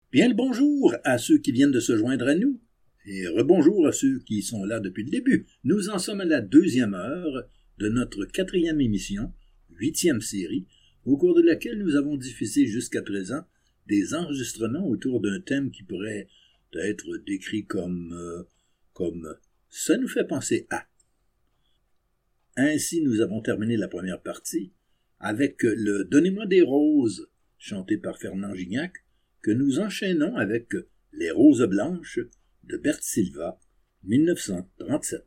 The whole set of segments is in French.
Bien le bonjour à ceux qui viennent de se joindre à nous, et rebonjour à ceux qui sont là depuis le début. Nous en sommes à la 2e heure de notre 4e émission, 8e série, au cours de laquelle nous avons diffusé jusqu'à présent des enregistrements autour d'un thème qui pourrait être décrit comme « ça nous fait penser à ». Ainsi, nous avons terminé la première partie avec le « Donnez-moi des roses » chanté par Fernand Gignac, que nous enchaînons avec « Les roses blanches » de Bert Silva, 1937.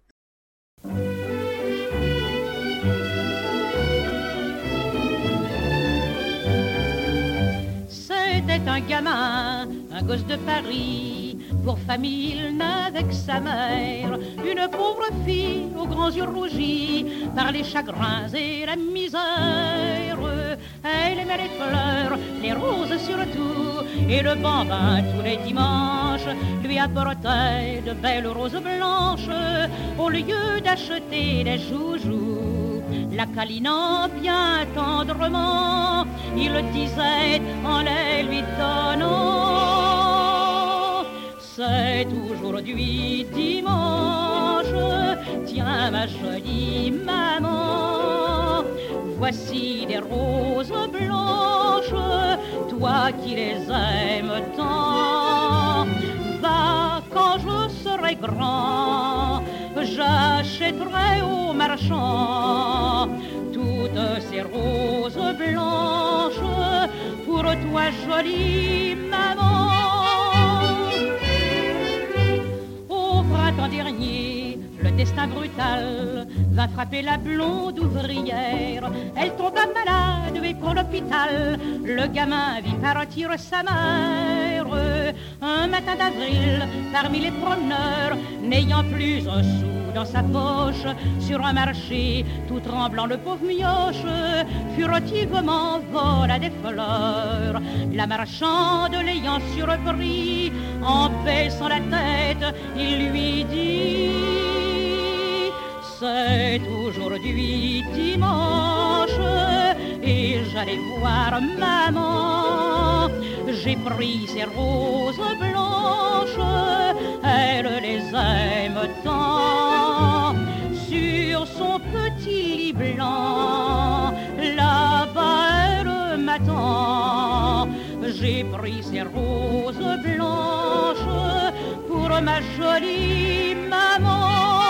C'était un gamin, un gosse de Paris. Pour famille, il n'avait que sa mère. Une pauvre fille aux grands yeux rougis par les chagrins et la misère. Elle aimait les fleurs, les roses surtout, et le bambin tous les dimanches lui apportait de belles roses blanches au lieu d'acheter des joujoux. La câlinant bien tendrement, il disait en les lui donnant: c'est aujourd'hui dimanche, tiens ma jolie maman, voici des roses blanches, toi qui les aimes tant. Va, quand je serai grand, j'achèterai au marchand toutes ces roses blanches pour toi, jolie maman. Au printemps dernier, le destin brutal va frapper la blonde ouvrière. Elle tomba malade et pour l'hôpital, le gamin vit partir sa mère. Un matin d'avril, parmi les promeneurs, n'ayant plus un sou dans sa poche, sur un marché, tout tremblant, le pauvre mioche furtivement vola des fleurs. La marchande l'ayant surpris, en baissant la tête, il lui dit: c'est aujourd'hui dimanche et j'allais voir maman. J'ai pris ces roses blanches, elle les aime tant. Sur son petit lit blanc, là-bas elle m'attend. J'ai pris ces roses blanches pour ma jolie maman.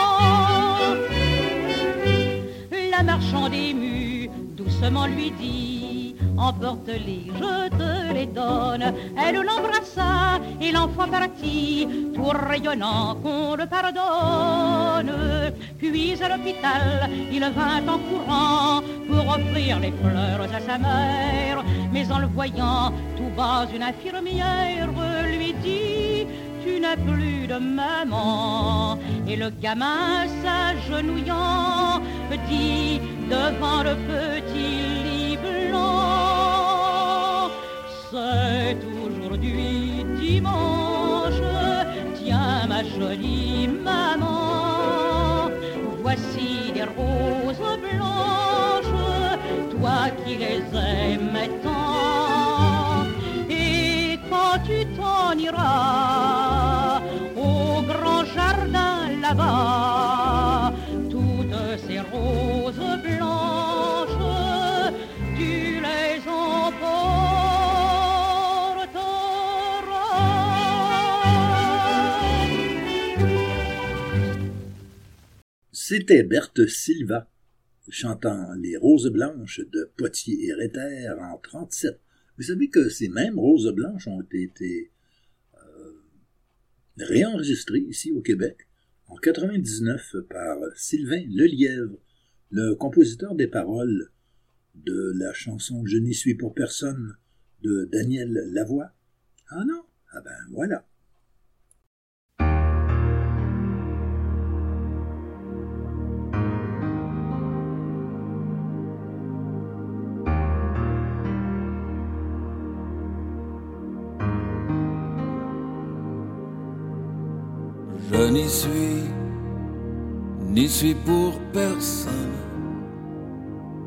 La marchande émue doucement lui dit: emporte-les, je te les donne. Elle l'embrassa et l'enfant partit, tout rayonnant qu'on le pardonne. Puis à l'hôpital, il vint en courant pour offrir les fleurs à sa mère. Mais en le voyant tout bas, une infirmière lui dit: tu n'as plus de maman. Et le gamin s'agenouillant dit devant le petit lit blanc: c'est aujourd'hui dimanche, tiens ma jolie maman, voici des roses blanches, toi qui les aimes tant. Et quand tu t'en iras au grand jardin là-bas, toutes ces roses blanches, tu les emporteras. C'était Berthe Silva chantant Les roses blanches de Potier et Réter en 1937. Vous savez que ces mêmes roses blanches ont été réenregistrées ici au Québec en 1999 par Sylvain Lelièvre, le compositeur des paroles de la chanson « Je n'y suis pour personne » de Daniel Lavoie. Ah non? Ah ben voilà. Je n'y suis pour personne,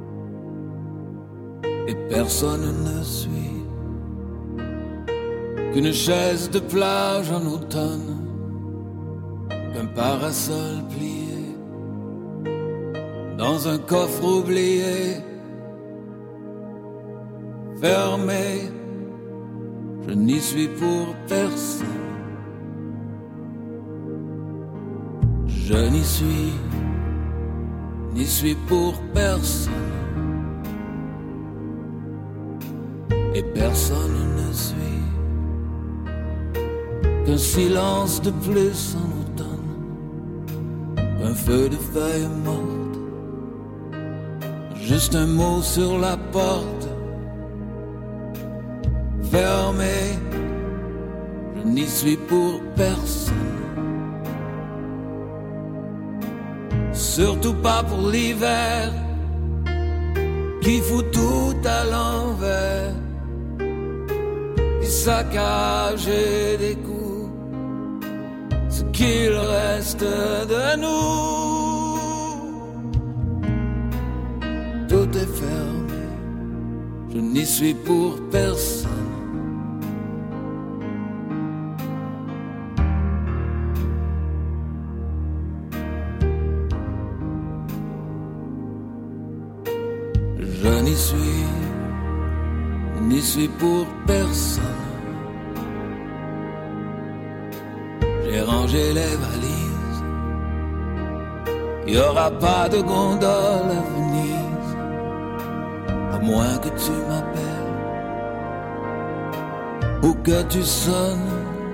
et personne ne suit qu'une chaise de plage en automne, qu'un parasol plié dans un coffre oublié, fermé. Je n'y suis pour personne. Je n'y suis pour personne. Et personne ne suit. Qu'un silence de plus en automne, qu'un feu de feuilles mortes, juste un mot sur la porte. Fermé, je n'y suis pour personne. Surtout pas pour l'hiver, qui fout tout à l'envers, qui saccage et découpe ce qu'il reste de nous. Tout est fermé, je n'y suis pour personne. Je n'y suis pour personne. J'ai rangé les valises. Y aura pas de gondole à Venise, à moins que tu m'appelles ou que tu sonnes.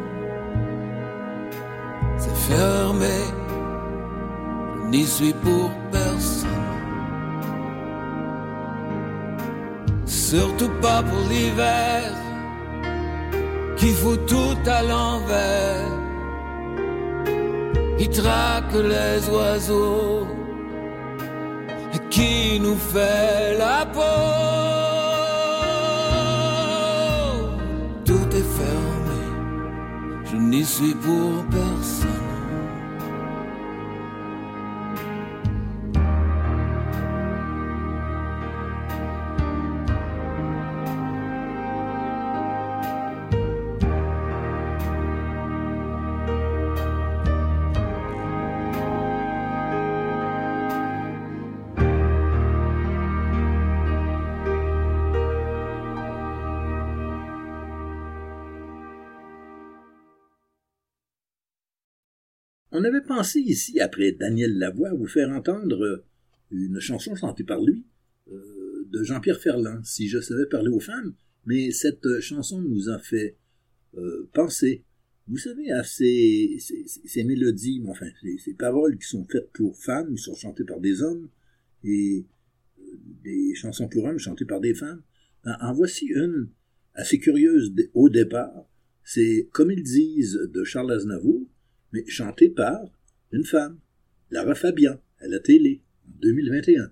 C'est fermé. Je n'y suis pour personne. Surtout pas pour l'hiver, qui fout tout à l'envers, qui traque les oiseaux et qui nous fait la peau. Tout est fermé, je n'y suis pour personne. On avait pensé ici, après Daniel Lavoie, vous faire entendre une chanson chantée par lui, de Jean-Pierre Ferland, Si je savais parler aux femmes, mais cette chanson nous a fait penser, vous savez, à ces mélodies, enfin, ces paroles qui sont faites pour femmes, qui sont chantées par des hommes, et des chansons pour hommes chantées par des femmes. En voici une assez curieuse au départ, c'est Comme ils disent de Charles Aznavour, mais chantée par une femme, Lara Fabian, à la télé, en 2021.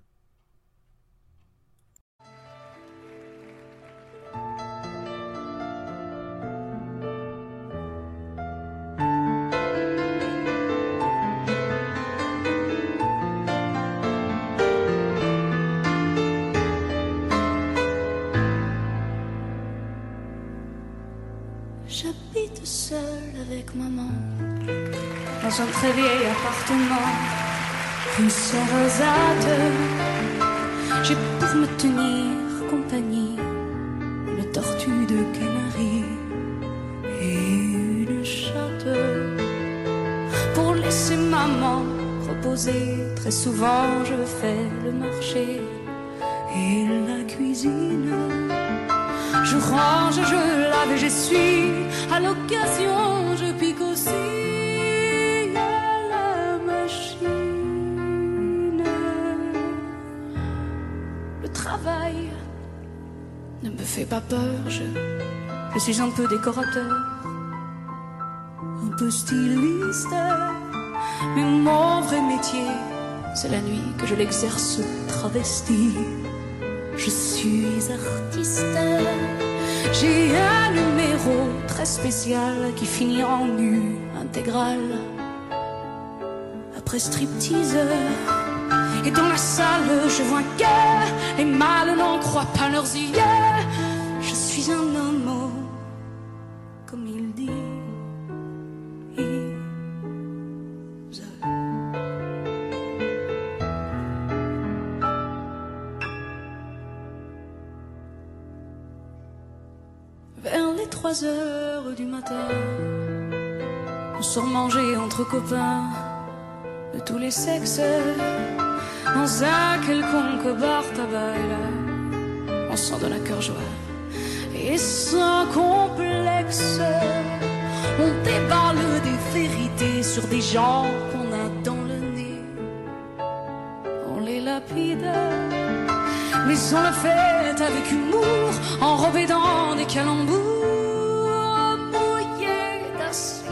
J'habite seule avec maman dans un très vieil appartement, rue Sarrazate. J'ai pour me tenir compagnie une tortue de Canaries et une chatte. Pour laisser maman reposer, très souvent je fais le marché et la cuisine. Je range, je lave et j'essuie, à l'occasion je pique aussi à la machine. Le travail ne me fait pas peur, je suis un peu décorateur, un peu styliste, mais mon vrai métier, c'est la nuit que je l'exerce travesti. Je suis artiste. J'ai un numéro très spécial qui finit en nu intégral. Après striptease, et dans la salle je vois que les mâles n'en croient pas leurs yeux. Je suis un homme comme il dit. Vers les 3 heures du matin, on sort manger entre copains de tous les sexes dans un quelconque bar tabac, et là on s'en donne à cœur joie et sans complexe on déballe des vérités sur des gens qu'on a dans le nez. On les lapide, mais on le fait avec humour, enrobé dans des calembours mouillés d'acide.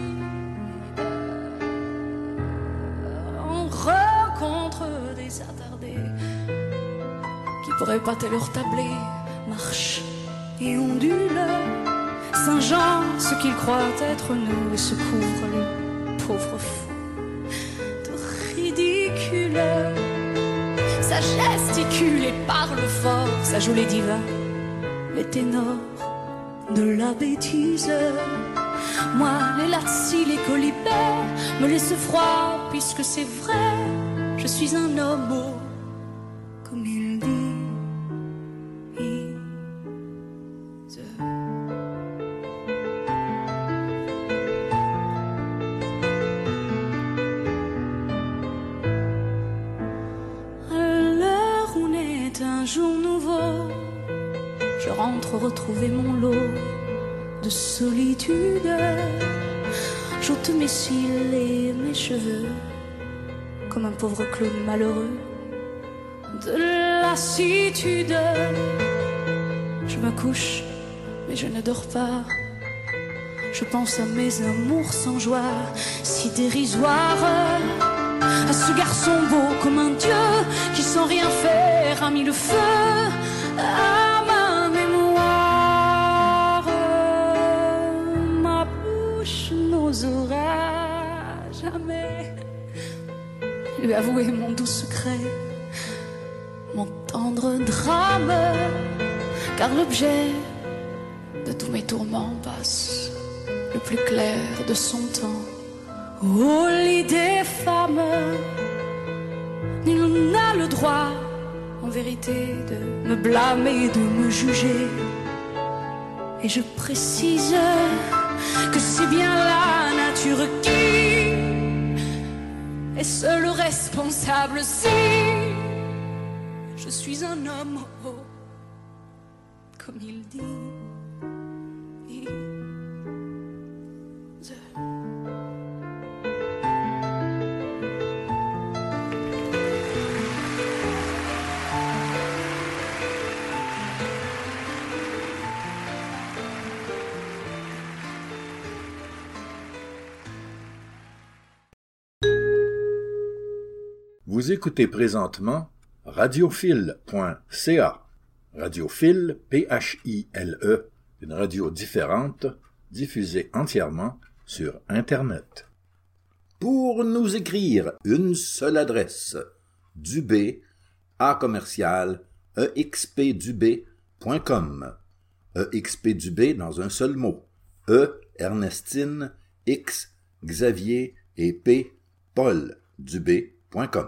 On rencontre des attardés qui pourraient pâter leur tablé, marchent et ondulent, singeant ce qu'ils croient être nous, et se couvrent les pauvres fous de ridicule. Ça gesticule et parle fort, ça joue les divins, les ténors de la bêtise. Moi, les lacis, les colibets me laissent froid, puisque c'est vrai, je suis un homme, comme il dit. Retrouver mon lot de solitude, j'ôte mes cils et mes cheveux comme un pauvre clown malheureux de lassitude. Je me couche mais je ne dors pas, je pense à mes amours sans joie si dérisoires, à ce garçon beau comme un dieu qui sans rien faire a mis le feu à ma mémoire. Ma bouche n'osera jamais lui avouer mon doux secret, mon tendre drame, car l'objet de tous mes tourments passe le plus clair de son temps au lit des femmes. Nul n'a le droit, en vérité, de me blâmer, de me juger. Et je précise que c'est bien la nature qui est seule responsable si je suis un homme, oh, comme il dit. Vous écoutez présentement radiophile.ca. Radiophile, P-H-I-L-E, une radio différente, diffusée entièrement sur Internet. Pour nous écrire, une seule adresse, Dubé, @expdubé.com. EXPDubé dans un seul mot. E, Ernestine, X, Xavier et P, Paul, Dubé.com.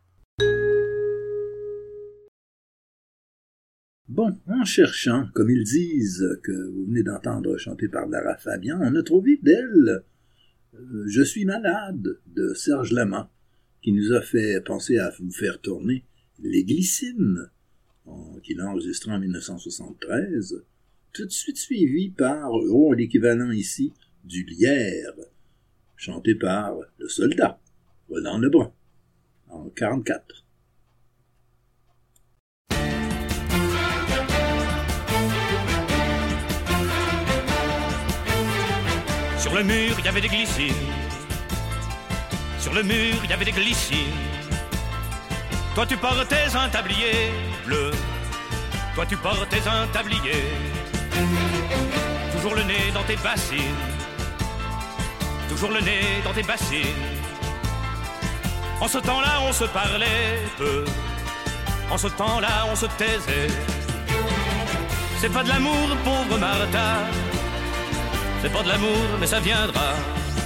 Bon, en cherchant, comme ils disent, que vous venez d'entendre chanter par Lara Fabian, on a trouvé d'elle « Je suis malade » de Serge Lama, qui nous a fait penser à vous faire tourner Les Glycines, qu'il a enregistré en 1973, tout de suite suivi par l'équivalent ici du Lierre, chanté par le soldat, Roland Lebrun, en 1944. Sur le mur, il y avait des glycines. Sur le mur, il y avait des glycines. Toi, tu portais un tablier bleu. Toi, tu portais un tablier. Toujours le nez dans tes bassines. Toujours le nez dans tes bassines. En ce temps-là, on se parlait peu. En ce temps-là, on se taisait. C'est pas de l'amour, pauvre Martha. c'est pas de l'amour, mais ça viendra.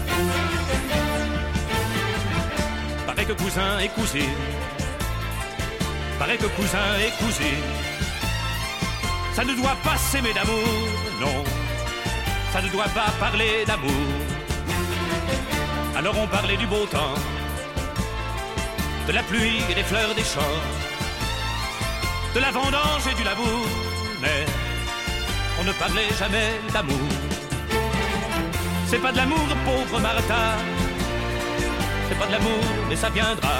Paraît que cousin et cousine, paraît que cousin et cousine, ça ne doit pas s'aimer d'amour, non, ça ne doit pas parler d'amour. Alors on parlait du beau temps, de la pluie et des fleurs des champs, de la vendange et du labour, mais on ne parlait jamais d'amour. C'est pas de l'amour, pauvre Martha, c'est pas de l'amour, mais ça viendra.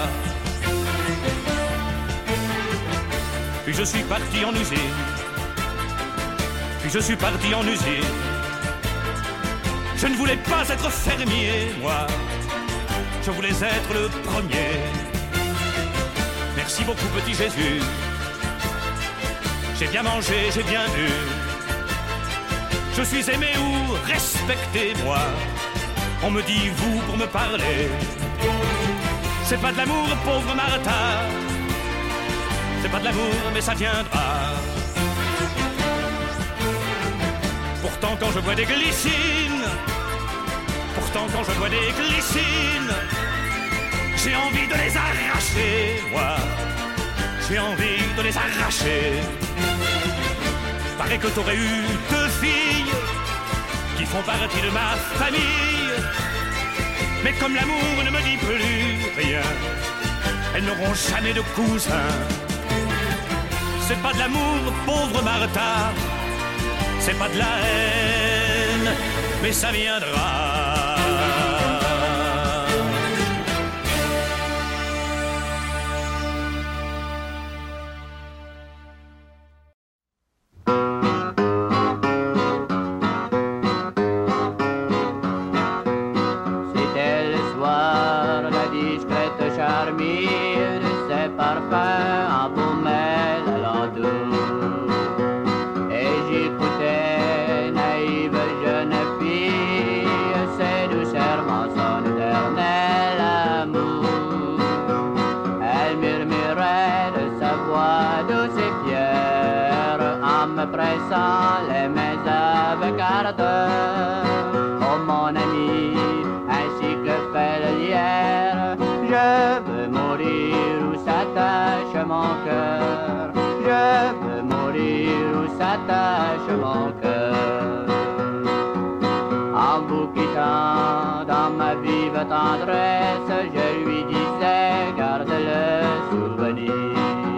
Puis je suis parti en usine, puis je suis parti en usine. Je ne voulais pas être fermier, moi, je voulais être le premier. Merci beaucoup, petit Jésus, j'ai bien mangé, j'ai bien bu. Je suis aimé ou respecté, moi, on me dit vous pour me parler. C'est pas de l'amour, pauvre Martha, c'est pas de l'amour, mais ça viendra. Pourtant quand je vois des glycines, pourtant quand je vois des glycines, j'ai envie de les arracher, moi, j'ai envie de les arracher. Paraît que t'aurais eu 2 filles qui font partie de ma famille, mais comme l'amour ne me dit plus rien, elles n'auront jamais de cousin. C'est pas de l'amour, pauvre Martha, c'est pas de la haine, mais ça viendra. C'était le soir, la discrète charmille de ses parfums embaumaient l'alentour. Et j'écoutais, naïve jeune fille, ses doux serments, son éternel amour. Elle murmurait de sa voix douce et fière, en me pressant les mains avec ardeur. Oh mon ami, ainsi que fait le lierre, je veux mourir où s'attache mon cœur. Je veux mourir où s'attache mon cœur. En vous quittant dans ma vive tendresse, je lui disais garde le souvenir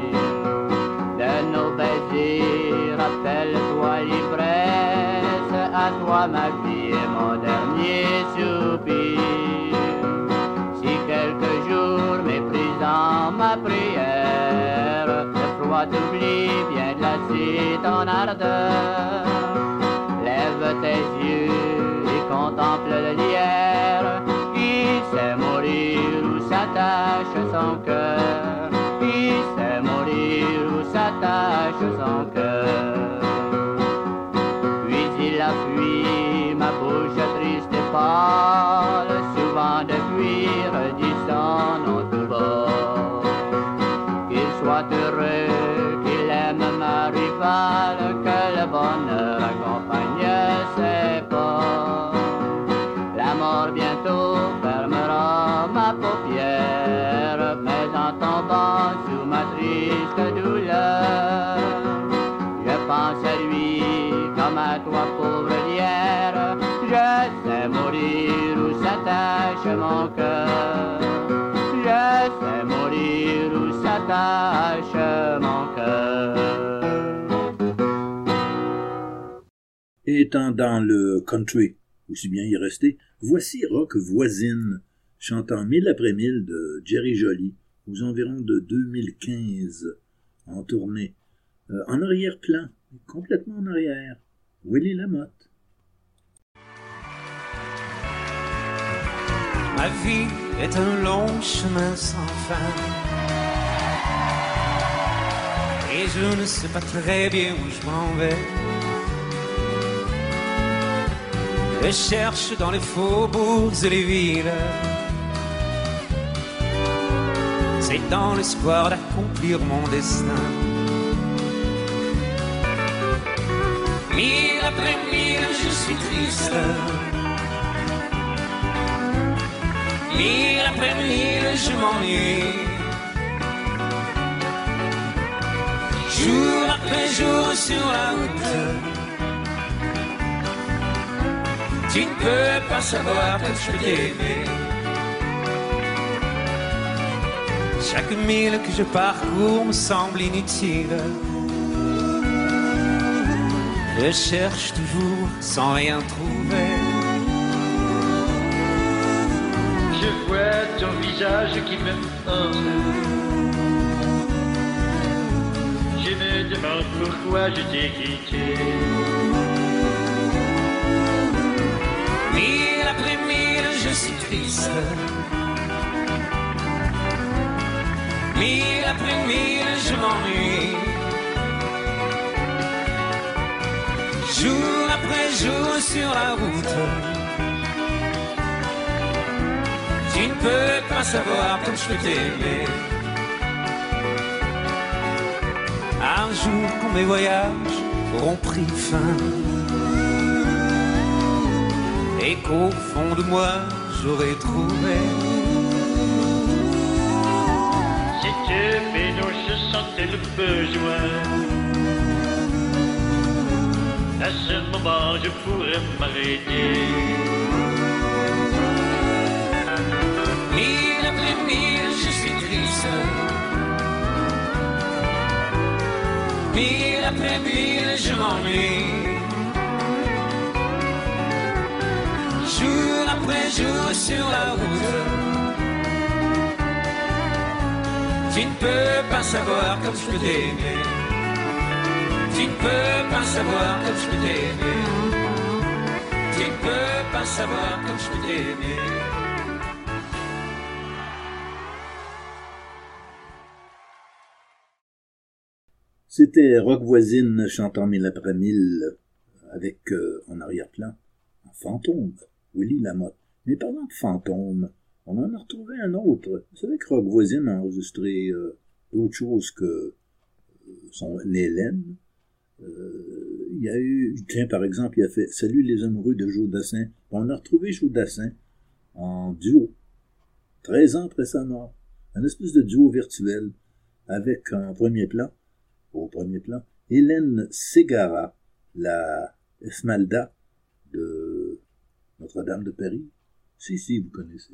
de nos baisers. Rappelle-toi l'ivresse, à toi ma vie et mon dernier soupir. Si quelques jours méprisant ma prière, le froid t'oublie, viens glacer ton ardeur. Lève tes yeux et contemple le lierre, qui sait mourir où s'attache son cœur. Qui sait mourir où s'attache son cœur. Puis il a fui, ma bouche triste et pâle, souvent depuis redit son nom tout bas. Qu'il soit heureux, qu'il aime ma rivale, que le bonheur accompagne ses pas. La mort bientôt fermera ma paupière, mais en tombant sous ma triste douleur, je pense à lui comme à toi, pauvre lierre. Je sais mourir où s'attache mon cœur. Je sais mourir où s'attache mon cœur. Étant dans le country, aussi bien y rester, voici Rock Voisine, chantant Mille après mille de Jerry Joly, aux environs de 2015, en tournée, en arrière-plan, complètement en arrière, Willie Lamotte. Ma vie est un long chemin sans fin, et je ne sais pas très bien où je m'en vais. Je cherche dans les faubourgs et les villes, c'est dans l'espoir d'accomplir mon destin. Mille après mille, je suis triste. Mille après mille, je m'ennuie. Jour après jour sur la route. Tu ne peux pas savoir comme je peux t'aimer. Chaque mille que je parcours me semble inutile. Je cherche toujours sans rien trouver. Je vois ton visage qui me hante. Je me demande pourquoi je t'ai quitté. Mille après mille, je suis triste. Mille après mille, je m'ennuie. Jour après jour sur la route. Tu ne peux pas savoir comme je peux t'aimer. Un jour quand mes voyages auront pris fin et qu'au fond de moi j'aurai trouvé. C'était mais dont je sentais le besoin. À ce moment je pourrais m'arrêter. Mille après mille, je suis triste. Mille après mille, je m'ennuie. Jour après jour sur la route. Tu ne peux pas savoir comme je peux t'aimer. Tu ne peux pas savoir comme je peux t'aimer. Tu ne peux pas savoir comme je peux t'aimer. C'était Rock Voisine chantant Mille après mille avec en arrière-plan un fantôme, Willy Lamotte. Mais parlant de fantôme, on en a retrouvé un autre. Vous savez que Rock Voisine a enregistré d'autres choses que son Hélène. Il y a eu, tiens, par exemple, il a fait Salut les amoureux de Joe Dassin. On a retrouvé Joe Dassin en duo, 13 ans après sa mort. Un espèce de duo virtuel avec au premier plan, Hélène Ségara, la Esmalda de Notre-Dame de Paris. Si, vous connaissez.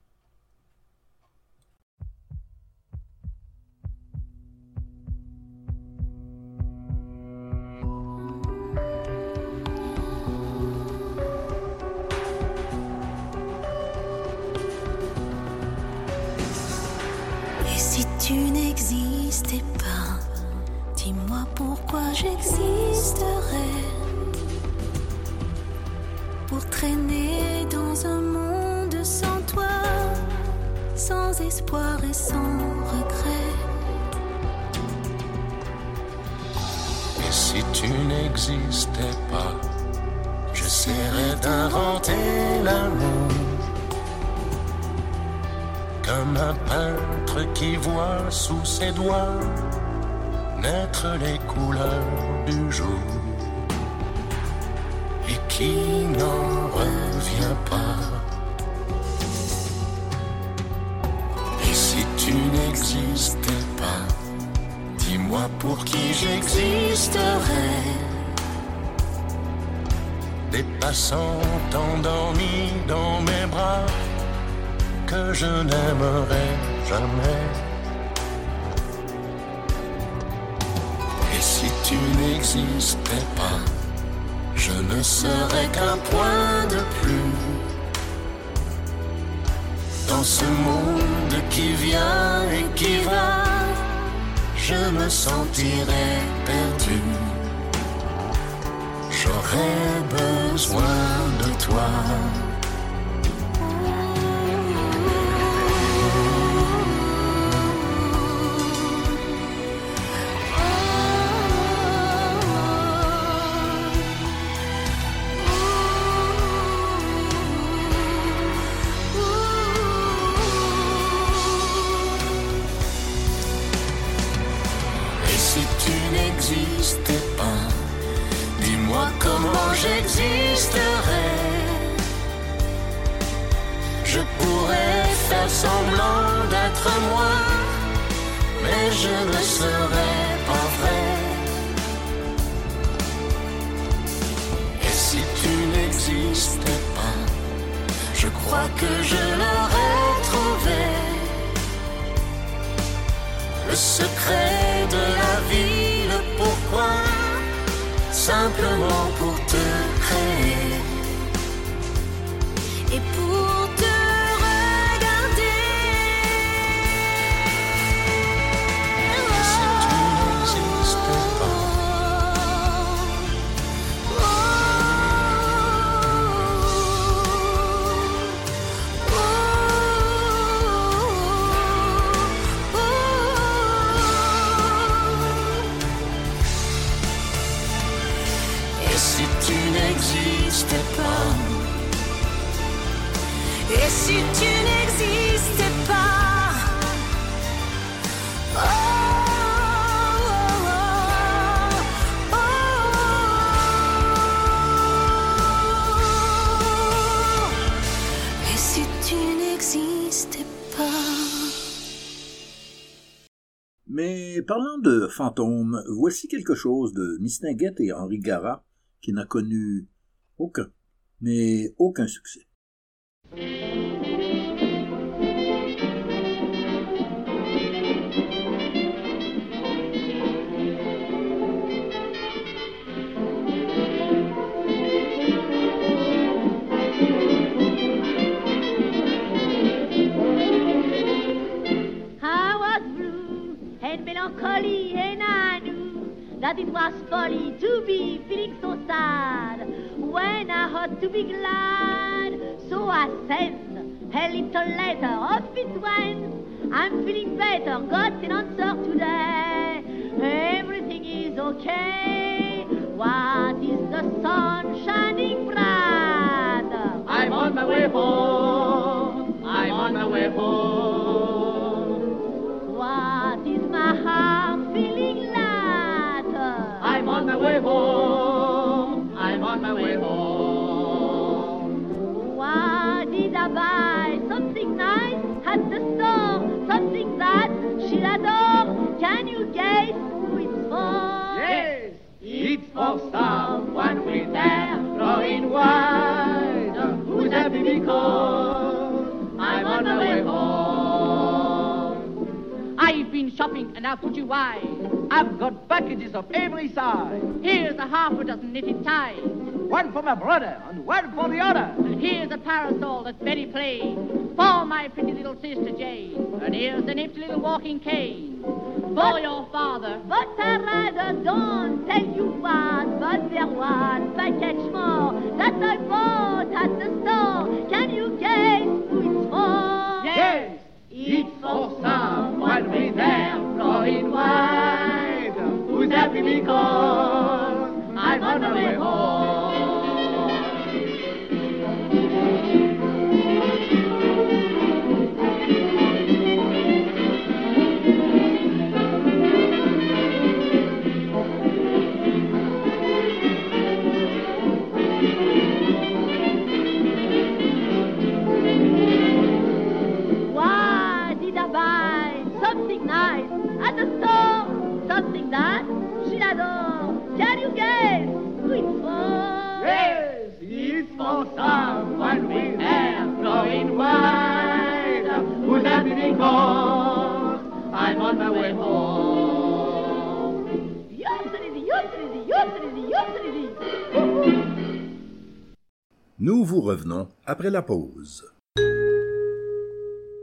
Et si tu n'existais pas, dis-moi pourquoi j'existerais. Pour traîner dans un monde sans toi, sans espoir et sans regret. Et si tu n'existais pas, j'essaierais d'inventer l'amour. Comme un peintre qui voit sous ses doigts naître les couleurs du jour et qui n'en revient pas. Et si tu n'existais pas, dis-moi pour qui j'existerais. Des passants endormis dans mes bras que je n'aimerais jamais. Et si tu n'existais pas, je ne serais qu'un point de plus dans ce monde qui vient et qui va. Je me sentirais perdu. J'aurais besoin de toi. J'existerais existerait. Je pourrais faire semblant d'être moi, mais je ne serais pas vrai. Et si tu n'existais pas, je crois que je l'aurais trouvé. Le secret de la vie, le pourquoi, simplement pour te créer et pour te regarder. Et si tu n'existais pas, et si tu n'existais pas, et si tu n'existais pas, oh, oh, oh, oh. Et si tu n'existais pas. Mais parlant de fantômes, voici quelque chose de Mistinguett et Henri Garat qui n'a connu aucun succès. I was blue and melancholy, and I knew that it was folly to be feeling so sad when I ought to be glad. So I sent a little letter, off it went. I'm feeling better, got an answer today. Everything is okay. What is the sun shining bright? I'm on my way home. I'm on my way home. What is my heart feeling light? I'm on my way home. I'm on my way home. Why did I buy something nice at the store? Something that she'll adore. Can you guess who it's for? Yes, it's for someone with hair growing wide, who's happy because I'm on my way home. I've been shopping and I'll put you wise. I've got packages of every size. Here's a half a dozen knitted ties. One for my brother and one for the other. And here's a parasol that's very plain for my pretty little sister Jane. And here's a nifty little walking cane for your father. But I rather don't tell you what, but there was package more that I bought at the store. Can you guess who it's for? Yes, it's for someone with hair flowing wide, who's happy because I'm on my way home. Why did I buy something nice at the store? Something that she'll adore. Can you guess who it's for? Yes, it's for someone with hair flowing wide, who's happy because I'm on my way home. Yopsity, yopsity, yopsity, yopsity. Nous vous revenons après la pause.